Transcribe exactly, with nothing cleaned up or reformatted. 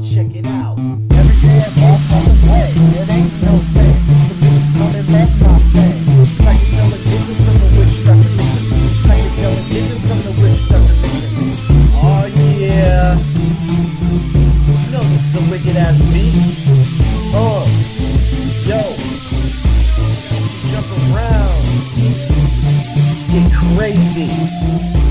Check it out. Every day at boss wants to play. It ain't no thing. The bitches coming back my thing. Psychedelic visions from the witch doctor missions. Psychedelic visions from the witch doctor missions. Oh yeah. You know this is a wicked ass beat. Uh, yo. Jump around. Get crazy.